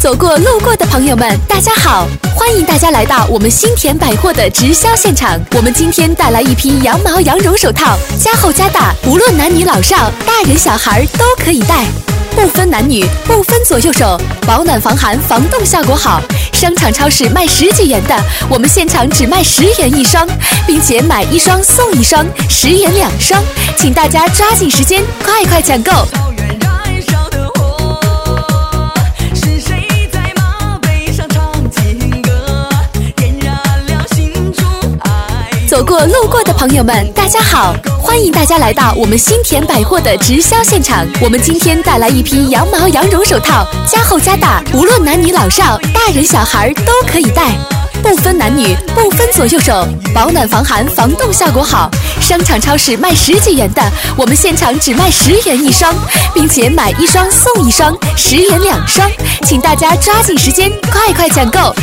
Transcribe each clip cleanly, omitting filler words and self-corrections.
走过路过的朋友们，大家好！欢迎大家来到我们新田百货的直销现场。我们今天带来一批羊毛羊绒手套，加厚加大，无论男女老少，大人小孩都可以戴，不分男女，不分左右手，保暖防寒，防冻效果好。商场超市卖10几元的，我们现场只卖10元一双，并且买一双送一双，10元2双，请大家抓紧时间，快抢购！走过路过的朋友们，大家好！欢迎大家来到我们新田百货的直销现场。我们今天带来一批羊毛羊绒手套，加厚加大，无论男女老少，大人小孩都可以戴，不分男女，不分左右手，保暖防寒，防冻效果好。商场超市卖10几元的，我们现场只卖10元一双，并且买一双送一双，10元2双，请大家抓紧时间，快抢购！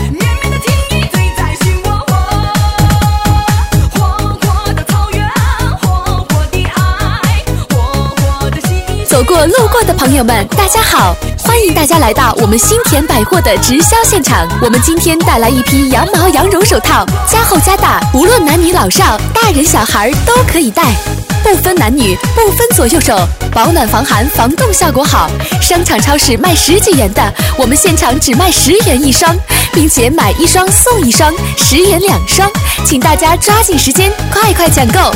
走过路过的朋友们，大家好！欢迎大家来到我们新田百货的直销现场。我们今天带来一批羊毛羊绒手套，加厚加大，无论男女老少，大人小孩都可以戴，不分男女，不分左右手，保暖防寒，防冻效果好。商场超市卖10几元的，我们现场只卖10元一双，并且买一双送一双，10元2双，请大家抓紧时间，快抢购！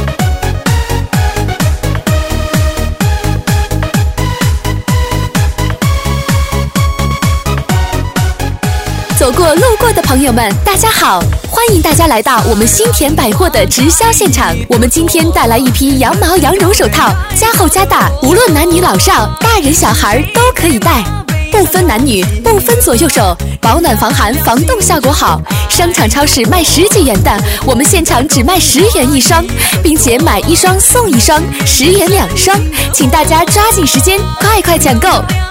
走过路过的朋友们，大家好！欢迎大家来到我们新田百货的直销现场。我们今天带来一批羊毛羊绒手套，加厚加大，无论男女老少，大人小孩都可以戴，不分男女，不分左右手，保暖防寒，防冻效果好。商场超市卖10几元的，我们现场只卖10元一双，并且买一双送一双，10元2双，请大家抓紧时间，快抢购！